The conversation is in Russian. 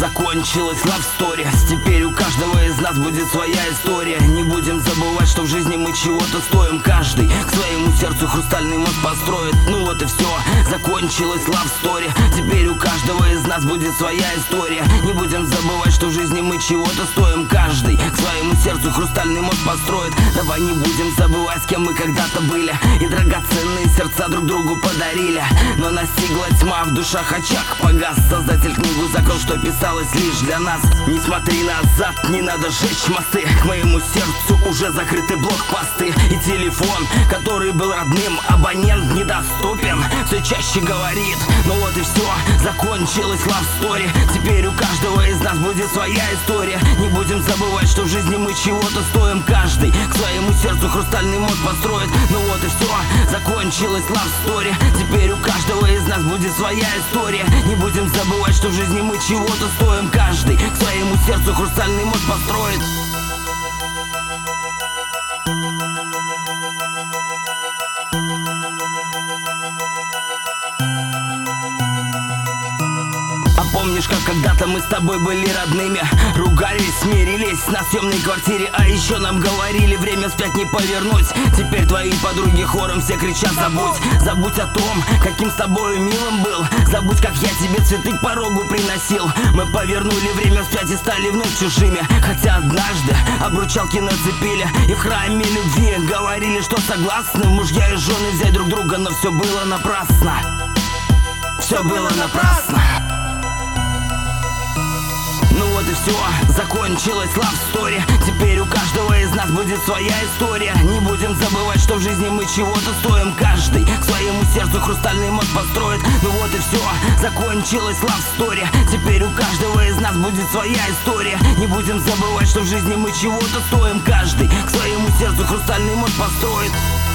закончилась love story. Теперь у каждого из нас будет своя история. Не будем забывать, что в жизни мы чего-то стоим. Каждый к своему сердцу хрустальный мост построит. Ну вот и все, закончилась love story. Теперь у каждого из нас будет своя история. Не будем забывать, что в жизни мы чего-то стоим. Каждый к своему сердцу хрустальный мост построит. Давай не будем забывать, с кем мы когда-то были, и драгоценные сердца друг другу подарили. Но настигла тьма, в душах очаг погас. Создатель книгу закрыл, что писалось лишь для нас. Не смотри назад, не надо жечь мосты. К моему сердцу уже закрыты блокпосты. И телефон, который был родным, абонент недоступен, все чаще говорит: ну вот и все, закончилась love story. Теперь у каждого из нас будет своя история. Не будем забывать, что в жизни мы чего-то стоим. Каждый к своему сердцу хрустальный мост построит. Ну вот и все, закончилась love story. Теперь у каждого из нас будет своя история. Не будем забывать, что в жизни мы чего-то стоим. Каждый к своему сердцу хрустальный мост построит. Помнишь, как когда-то мы с тобой были родными? Ругались, смирились на съемной квартире. А еще нам говорили: время вспять не повернуть. Теперь твои подруги хором все кричат: забудь. Забудь о том, каким с тобою милым был. Забудь, как я тебе цветы к порогу приносил. Мы повернули время вспять и стали вновь чужими. Хотя однажды обручалки нацепили и в храме любви говорили, что согласны мужья и жены взять друг друга. Но все было напрасно. Все было напрасно. Ну вот и все, закончилась love story. Теперь у каждого из нас будет своя история. Не будем забывать, что в жизни мы чего-то стоим. Каждый к своему сердцу хрустальный мост построит. Ну вот и все, закончилась love story. Теперь у каждого из нас будет своя история. Не будем забывать, что в жизни мы чего-то стоим. Каждый к своему сердцу хрустальный мост построит.